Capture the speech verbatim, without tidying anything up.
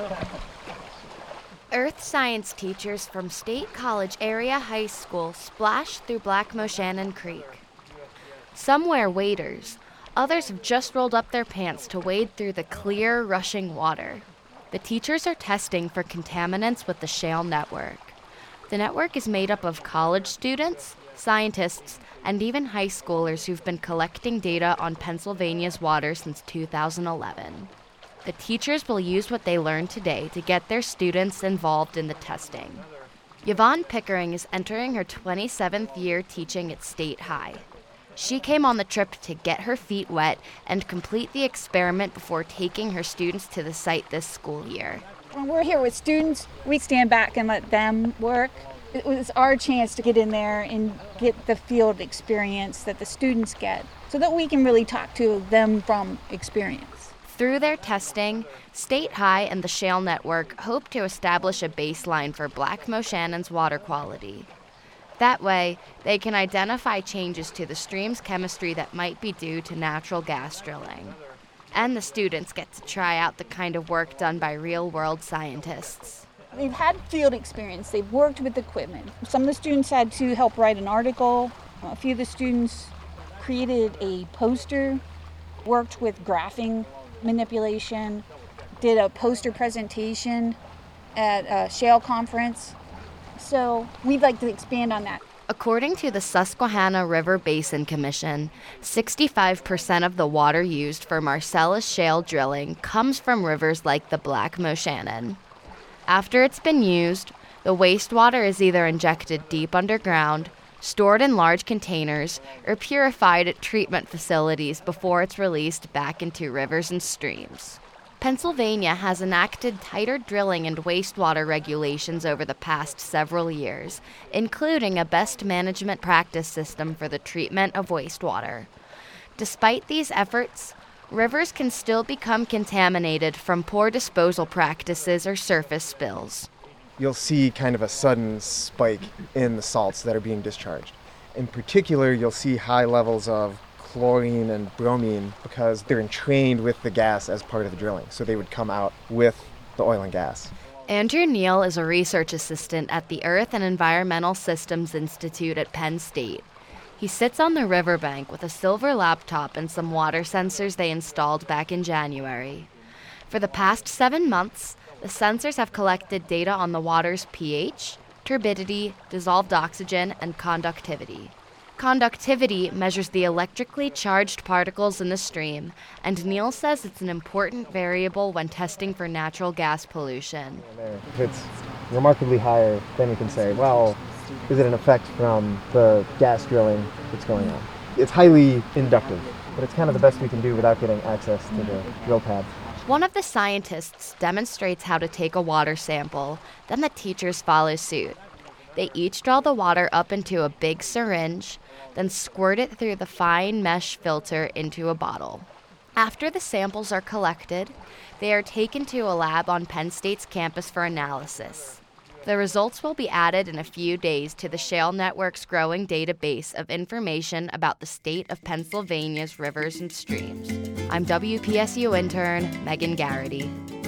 Earth science teachers from State College Area High School splash through Black Moshannon Creek. Some wear waders. Others have just rolled up their pants to wade through the clear, rushing water. The teachers are testing for contaminants with the shale network. The network is made up of college students, scientists, and even high schoolers who've been collecting data on Pennsylvania's water since two thousand eleven. The teachers will use what they learned today to get their students involved in the testing. Yvonne Pickering is entering her twenty-seventh year teaching at State High. She came on the trip to get her feet wet and complete the experiment before taking her students to the site this school year. When we're here with students, we stand back and let them work. It was our chance to get in there and get the field experience that the students get so that we can really talk to them from experience. Through their testing, State High and the Shale Network hope to establish a baseline for Black Moshannon's water quality. That way, they can identify changes to the stream's chemistry that might be due to natural gas drilling. And the students get to try out the kind of work done by real-world scientists. They've had field experience. They've worked with equipment. Some of the students had to help write an article. A few of the students created a poster, worked with graphing manipulation, did a poster presentation at a shale conference. So we'd like to expand on that. According to the Susquehanna River Basin Commission, sixty-five percent of the water used for Marcellus shale drilling comes from rivers like the Black Moshannon. After it's been used, the wastewater is either injected deep underground, stored in large containers, or purified at treatment facilities before it's released back into rivers and streams. Pennsylvania has enacted tighter drilling and wastewater regulations over the past several years, including a best management practice system for the treatment of wastewater. Despite these efforts, rivers can still become contaminated from poor disposal practices or surface spills. You'll see kind of a sudden spike in the salts that are being discharged. In particular, you'll see high levels of chlorine and bromine because they're entrained with the gas as part of the drilling, so they would come out with the oil and gas. Andrew Neal is a research assistant at the Earth and Environmental Systems Institute at Penn State. He sits on the riverbank with a silver laptop and some water sensors they installed back in January. For the past seven months, the sensors have collected data on the water's pH, turbidity, dissolved oxygen, and conductivity. Conductivity measures the electrically charged particles in the stream, and Neal says it's an important variable when testing for natural gas pollution. If it's remarkably higher, then you can say, well, is it an effect from the gas drilling that's going on? It's highly inductive, but it's kind of the best we can do without getting access to the drill pad. One of the scientists demonstrates how to take a water sample, then the teachers follow suit. They each draw the water up into a big syringe, then squirt it through the fine mesh filter into a bottle. After the samples are collected, they are taken to a lab on Penn State's campus for analysis. The results will be added in a few days to the Shale Network's growing database of information about the state of Pennsylvania's rivers and streams. I'm W P S U intern Megan Garrity.